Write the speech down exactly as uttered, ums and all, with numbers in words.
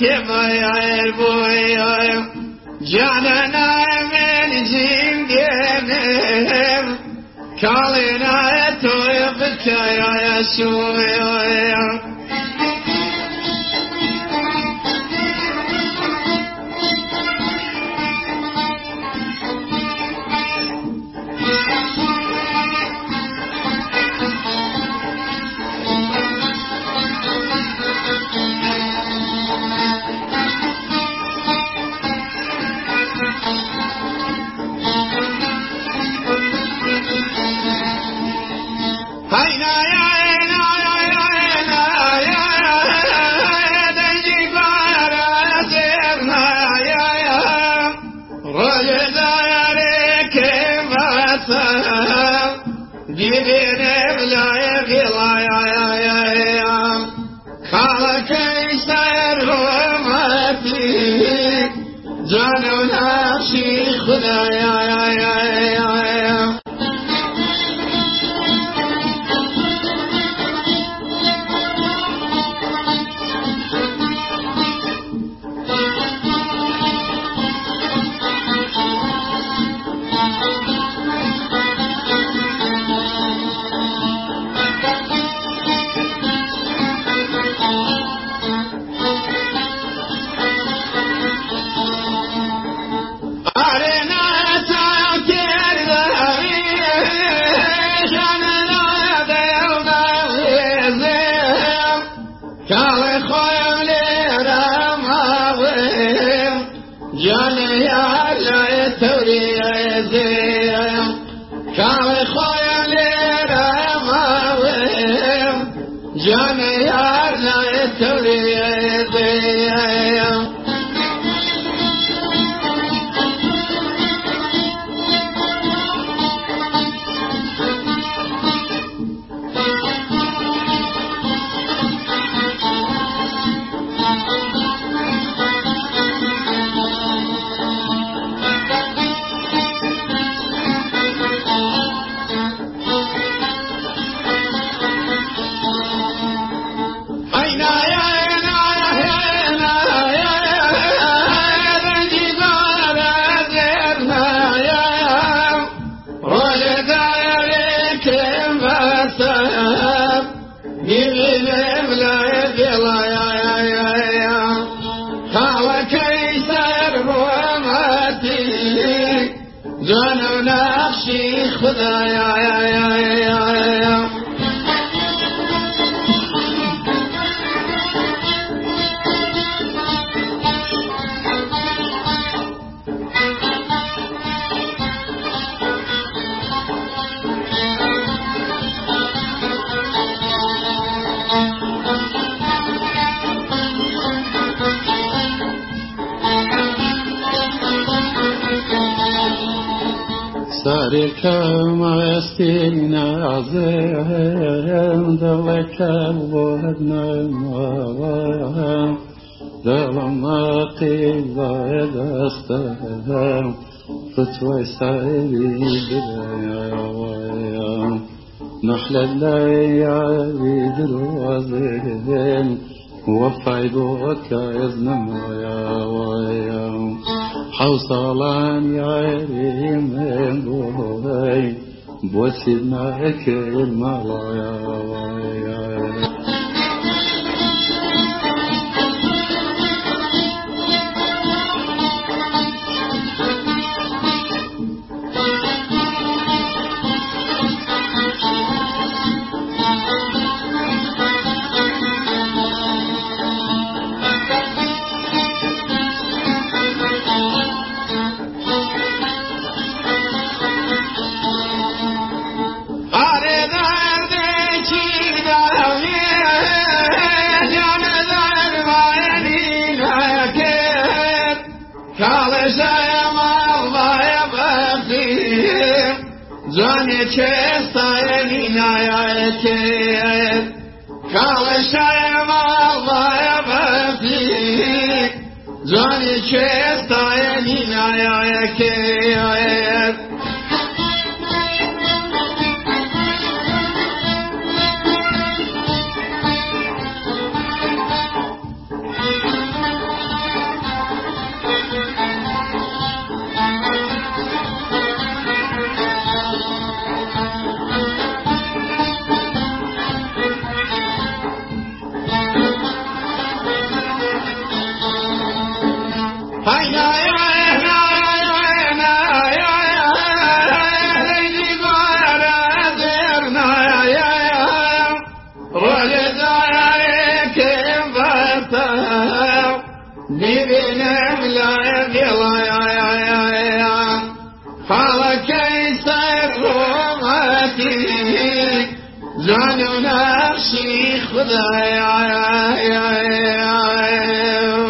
تباير بويا جاننا من زندهم كالنا توفك يا يسوع جانونا شي خدايا يا يا يا جانونا شي خدايا يا يا يا سارك ما استينا عزيم ذلك الوهدنا ما ذلما قيل إذا استهام فتوى سائري بلايا ويا نحل الليالي دروازين وفعدوك إذن ويا ويا حوصلان يا ريم بوي بوسيدنا كلمة ويا ويا جانی چستانی نیایت کالشای مالای بفی جانی چستانی نیایت ولد عليك بطاو ببنم لا يبلا قال كيسر روماتي زانو نفسي خدايا